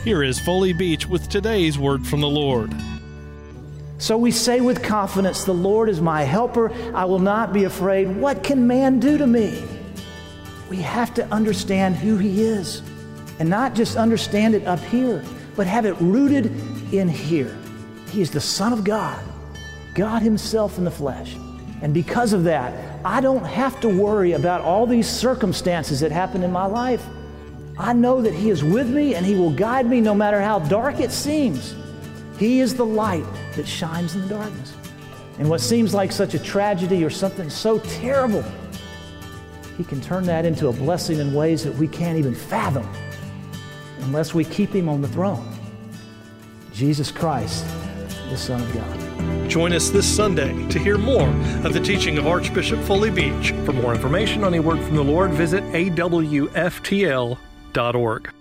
Here is Foley Beach with today's word from the Lord. So we say with confidence, the Lord is my helper. I will not be afraid. What can man do to me? We have to understand who He is, and not just understand it up here, but have it rooted in here. He is the Son of God, God Himself in the flesh. And because of that, I don't have to worry about all these circumstances that happen in my life. I know that He is with me and He will guide me no matter how dark it seems. He is the light that shines in the darkness. And what seems like such a tragedy or something so terrible, He can turn that into a blessing in ways that we can't even fathom unless we keep Him on the throne. Jesus Christ, the Son of God. Join us this Sunday to hear more of the teaching of Archbishop Foley Beach. For more information on a word from the Lord, visit awftl.org.